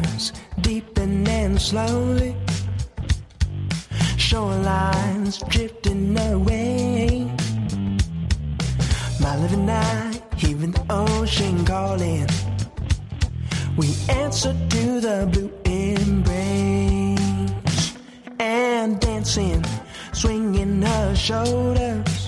waters deepen and slowly, shorelines drifting away. My living night, hearing the ocean calling. We answer to the blue embrace, and dancing, swinging her shoulders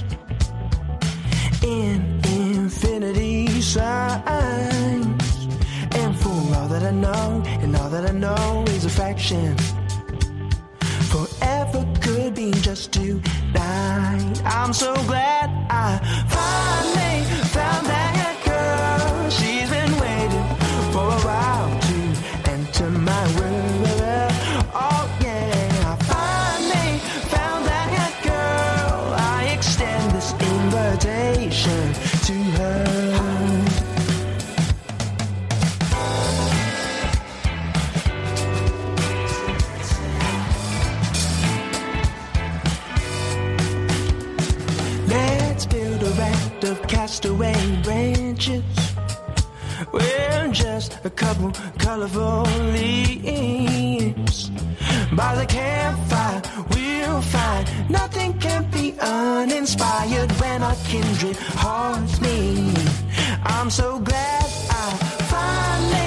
in infinity signs. And for all that I know, and all that I know is a fraction, forever could be just tonight. I'm so glad I finally found that girl. She's been waiting for a while to enter my world. Oh yeah, I finally found that girl. I extend this invitation to her. Of castaway branches, we're just a couple colorful leaves. By the campfire we'll find nothing can be uninspired when our kindred hearts meet. I'm so glad I finally